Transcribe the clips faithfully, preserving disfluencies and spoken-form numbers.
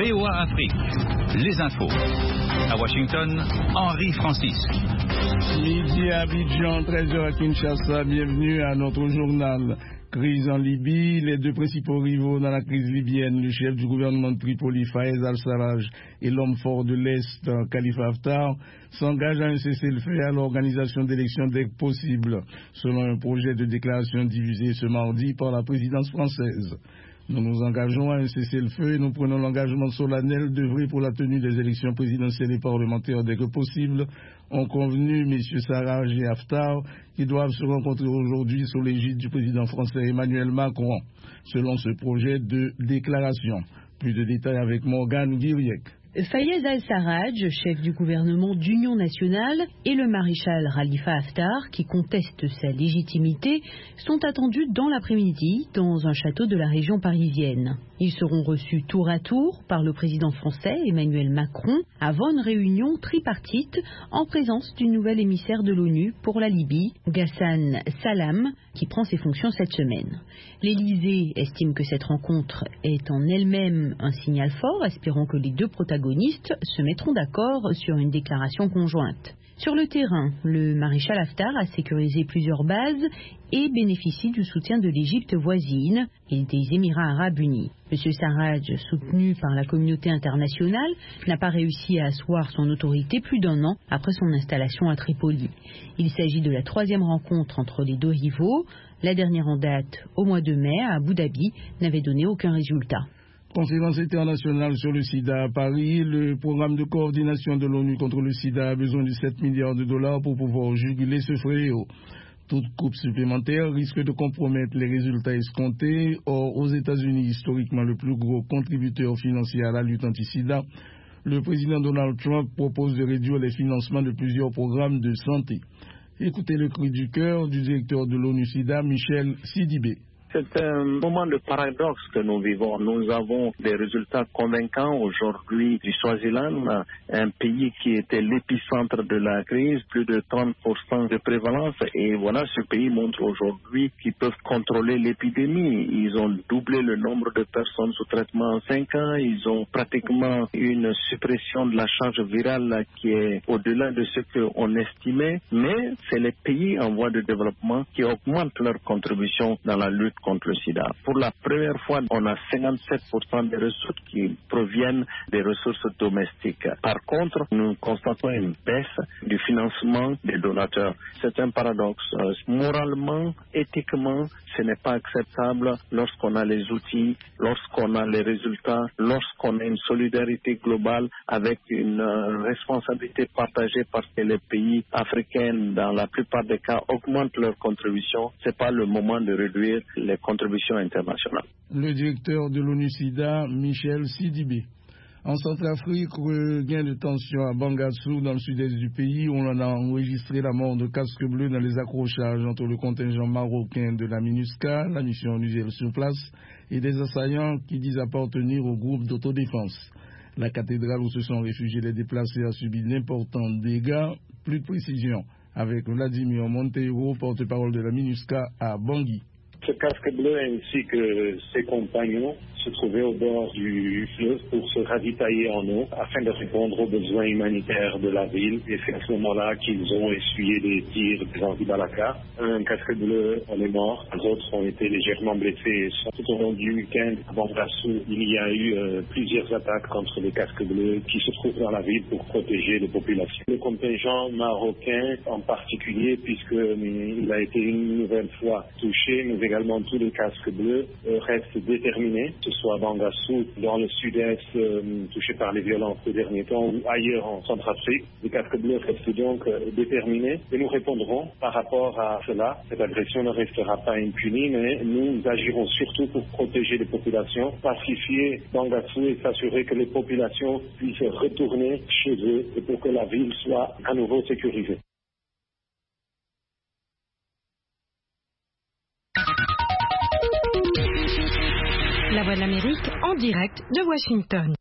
V O A Afrique, les infos. À Washington, Henri Francis. Midi à Abidjan, treize heures à Kinshasa, bienvenue à notre journal. Crise en Libye, les deux principaux rivaux dans la crise libyenne, le chef du gouvernement de Tripoli, Fayez al-Sarraj, et l'homme fort de l'Est, Khalifa Haftar, s'engagent à un cessez-le-feu et à l'organisation d'élections dès que possible, selon un projet de déclaration diffusé ce mardi par la présidence française. Nous nous engageons à un cessez-le-feu et nous prenons l'engagement solennel d'œuvrer pour la tenue des élections présidentielles et parlementaires dès que possible, ont convenu M. Sarraj et Haftar, qui doivent se rencontrer aujourd'hui sous l'égide du président français Emmanuel Macron, selon ce projet de déclaration. Plus de détails avec Morgane Guiriec. Fayez al-Sarraj, chef du gouvernement d'union nationale, et le maréchal Khalifa Haftar, qui conteste sa légitimité, sont attendus dans l'après-midi dans un château de la région parisienne. Ils seront reçus tour à tour par le président français Emmanuel Macron avant une réunion tripartite en présence du nouvel émissaire de l'ONU pour la Libye, Ghassan Salam, qui prend ses fonctions cette semaine. L'Élysée estime que cette rencontre est en elle-même un signal fort, espérant que les deux protagonistes se mettront d'accord sur une déclaration conjointe. Sur le terrain, le maréchal Haftar a sécurisé plusieurs bases et bénéficie du soutien de l'Égypte voisine et des Émirats arabes unis. M. Sarraj, soutenu par la communauté internationale, n'a pas réussi à asseoir son autorité plus d'un an après son installation à Tripoli. Il s'agit de la troisième rencontre entre les deux rivaux. La dernière en date, au mois de mai, à Abu Dhabi, n'avait donné aucun résultat. Conférence internationale sur le sida à Paris, le programme de coordination de l'ONU contre le sida a besoin de sept milliards de dollars pour pouvoir juguler ce fléau. Toute coupe supplémentaire risque de compromettre les résultats escomptés. Or, aux États-Unis, historiquement le plus gros contributeur financier à la lutte anti-sida, le président Donald Trump propose de réduire les financements de plusieurs programmes de santé. Écoutez le cri du cœur du directeur de l'ONU-SIDA, Michel Sidibé. C'est un moment de paradoxe que nous vivons. Nous avons des résultats convaincants aujourd'hui du Swaziland, un pays qui était l'épicentre de la crise, plus de trente pour cent de prévalence. Et voilà, ce pays montre aujourd'hui qu'ils peuvent contrôler l'épidémie. Ils ont doublé le nombre de personnes sous traitement en cinq ans. Ils ont pratiquement une suppression de la charge virale qui est au-delà de ce qu'on estimait. Mais c'est les pays en voie de développement qui augmentent leur contribution dans la lutte contre le sida. Pour la première fois, on a cinquante-sept pour cent des ressources qui proviennent des ressources domestiques. Par contre, nous constatons une baisse du financement des donateurs. C'est un paradoxe. Moralement, éthiquement, ce n'est pas acceptable lorsqu'on a les outils, lorsqu'on a les résultats, lorsqu'on a une solidarité globale avec une responsabilité partagée parce que les pays africains, dans la plupart des cas, augmentent leurs contributions. Ce n'est pas le moment de réduire les contributions internationales. Le directeur de l'ONU-SIDA, Michel Sidibé. En Centrafrique, regain de tension à Bangassou, dans le sud-est du pays, où on a enregistré la mort de casques bleus dans les accrochages entre le contingent marocain de la MINUSCA, la mission onusienne sur place, et des assaillants qui disent appartenir au groupe d'autodéfense. La cathédrale où se sont réfugiés les déplacés a subi d'importants dégâts. Plus de précision avec Vladimir Monteiro, porte-parole de la MINUSCA à Bangui. Ce casque bleu ainsi que ses compagnons se trouvaient au bord du fleuve pour se ravitailler en eau afin de répondre aux besoins humanitaires de la ville. Et c'est à ce moment-là qu'ils ont essuyé des tirs des anti-Balaka. Un casque bleu en est mort, les autres ont été légèrement blessés. Tout au long du week-end à Bangassou, il y a eu euh, plusieurs attaques contre les casques bleus qui se trouvent dans la ville pour protéger les populations. Le contingent marocain en particulier, puisque euh, il a été une nouvelle fois touché, mais également tous les casques bleus euh, restent déterminés, que ce soit à Bangassou, dans le sud-est euh, touché par les violences ces derniers temps, ou ailleurs en Centrafrique. Les casques bleus restent donc euh, déterminés et nous répondrons par rapport à cela. Cette agression ne restera pas impunie, mais nous agirons surtout pour protéger les populations, pacifier Bangassou et s'assurer que les populations puissent retourner chez eux et pour que la ville soit à nouveau sécurisée. La Voix de l'Amérique en direct de Washington.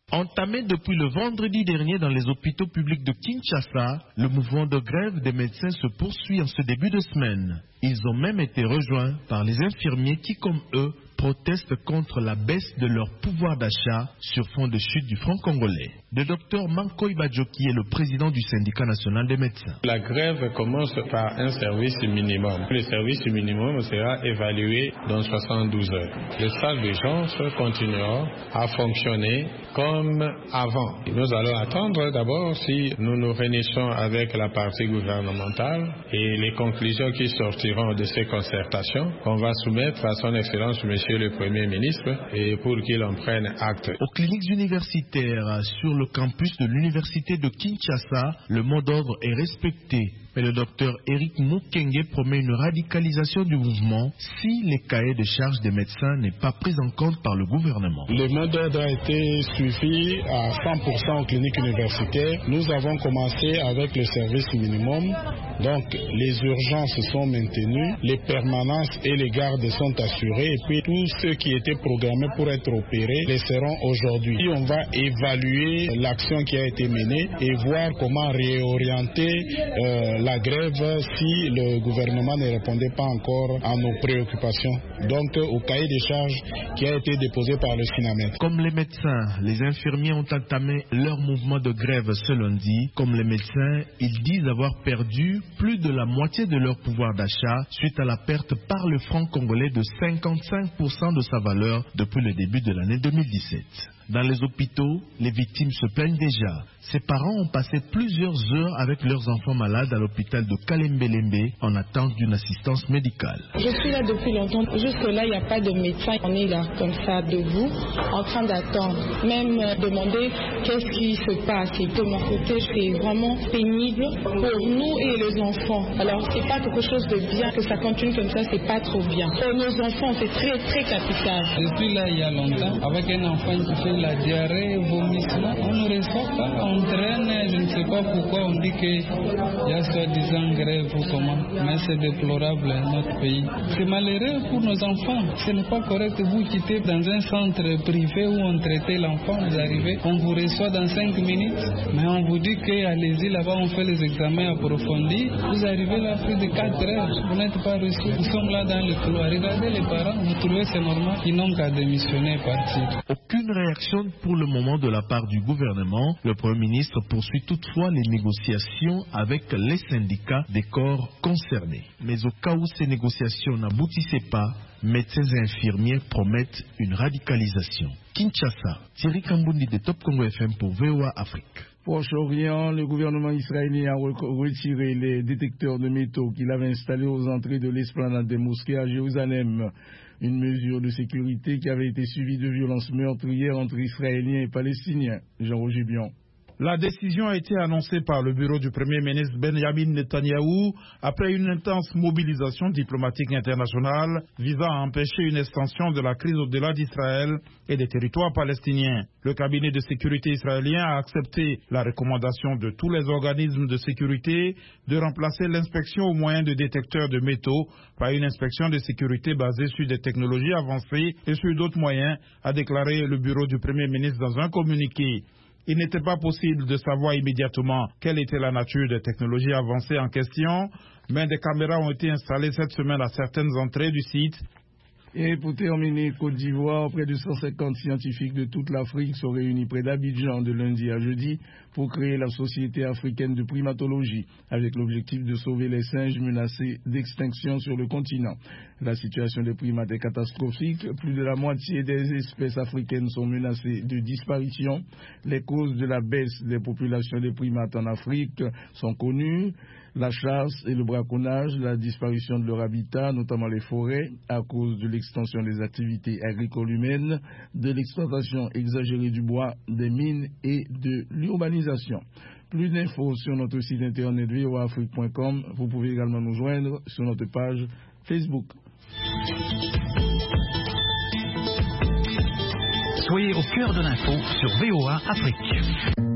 Entamé depuis le vendredi dernier dans les hôpitaux publics de Kinshasa, le mouvement de grève des médecins se poursuit en ce début de semaine. Ils ont même été rejoints par les infirmiers qui, comme eux, protestent contre la baisse de leur pouvoir d'achat sur fond de chute du franc congolais. Le docteur Mankoy Badjoki est le président du syndicat national des médecins. La grève commence par un service minimum. Le service minimum sera évalué dans soixante-douze heures. Les salles d'urgence continueront à fonctionner comme avant. Nous allons attendre d'abord si nous nous réunissons avec la partie gouvernementale et les conclusions qui sortiront de ces concertations qu'on va soumettre à son excellence monsieur le Premier ministre et pour qu'il en prenne acte. Aux cliniques universitaires sur le campus de l'université de Kinshasa, le mot d'ordre est respecté. Mais le docteur Eric Mukenge promet une radicalisation du mouvement si les cahiers de charges des médecins n'est pas pris en compte par le gouvernement. Le mot d'ordre a été suivi à cent pour cent aux cliniques universitaires. Nous avons commencé avec le service minimum. Donc les urgences sont maintenues, les permanences et les gardes sont assurés et puis tous ceux qui étaient programmés pour être opérés les seront aujourd'hui. On va évaluer l'action qui a été menée et voir comment réorienter euh, la grève si le gouvernement ne répondait pas encore à nos préoccupations. Donc au cahier des charges qui a été déposé par le SINAMED. Comme les médecins, les infirmiers ont entamé leur mouvement de grève ce lundi. Comme les médecins, ils disent avoir perdu plus de la moitié de leur pouvoir d'achat suite à la perte par le franc congolais de cinquante-cinq pour cent de sa valeur depuis le début de l'année deux mille dix-sept. Dans les hôpitaux, les victimes se plaignent déjà. Ces parents ont passé plusieurs heures avec leurs enfants malades à l'hôpital de Kalembelembe en attente d'une assistance médicale. Je suis là depuis longtemps. Jusque-là, il n'y a pas de médecin. On est là comme ça, debout, en train d'attendre. Même euh, demander qu'est-ce qui se passe. Et de mon côté, c'est vraiment pénible pour nous et les enfants. Alors, c'est pas quelque chose de bien que ça continue comme ça, c'est pas trop bien. Pour nos enfants, c'est très, très capital. Je suis là il y a longtemps avec un enfant qui fait la diarrhée, vomissement. On ne reçoit pas, on traîne, je ne sais pas pourquoi on dit qu'il y a soi-disant grève ou comment. Mais c'est déplorable notre pays. C'est malheureux pour nos enfants. Ce n'est pas correct que vous quittez dans un centre privé où on traitait l'enfant, vous arrivez, on vous reçoit dans cinq minutes, mais on vous dit qu'allez-y là-bas, on fait les examens approfondis. Vous arrivez là plus de quatre heures, vous n'êtes pas reçu. Nous sommes là dans le couloir. Regardez les parents, vous trouvez c'est normal, ils n'ont qu'à démissionner et partir. Aucune réaction pour le moment de la part du gouvernement. Le Premier ministre poursuit toutefois les négociations avec les syndicats des corps concernés. Mais au cas où ces négociations n'aboutissaient pas, médecins et infirmiers promettent une radicalisation. Kinshasa, Thierry Kambundi de Top Congo F M pour V O A Afrique. Proche-Orient, le gouvernement israélien a retiré les détecteurs de métaux qu'il avait installés aux entrées de l'esplanade des mosquées à Jérusalem. Une mesure de sécurité qui avait été suivie de violences meurtrières entre Israéliens et Palestiniens. Jean-Roger Bion. La décision a été annoncée par le bureau du Premier ministre Benjamin Netanyahou après une intense mobilisation diplomatique internationale visant à empêcher une extension de la crise au-delà d'Israël et des territoires palestiniens. Le cabinet de sécurité israélien a accepté la recommandation de tous les organismes de sécurité de remplacer l'inspection au moyen de détecteurs de métaux par une inspection de sécurité basée sur des technologies avancées et sur d'autres moyens, a déclaré le bureau du Premier ministre dans un communiqué. Il n'était pas possible de savoir immédiatement quelle était la nature des technologies avancées en question, mais des caméras ont été installées cette semaine à certaines entrées du site. Et pour terminer, Côte d'Ivoire, près de cent cinquante scientifiques de toute l'Afrique sont réunis près d'Abidjan de lundi à jeudi pour créer la Société africaine de primatologie, avec l'objectif de sauver les singes menacés d'extinction sur le continent. La situation des primates est catastrophique. Plus de la moitié des espèces africaines sont menacées de disparition. Les causes de la baisse des populations des primates en Afrique sont connues. La chasse et le braconnage, la disparition de leur habitat, notamment les forêts, à cause de l'extension des activités agricoles humaines, de l'exploitation exagérée du bois, des mines et de l'urbanisation. Plus d'infos sur notre site internet v o a afrique point com. Vous pouvez également nous joindre sur notre page Facebook. Soyez au cœur de l'info sur V O A Afrique.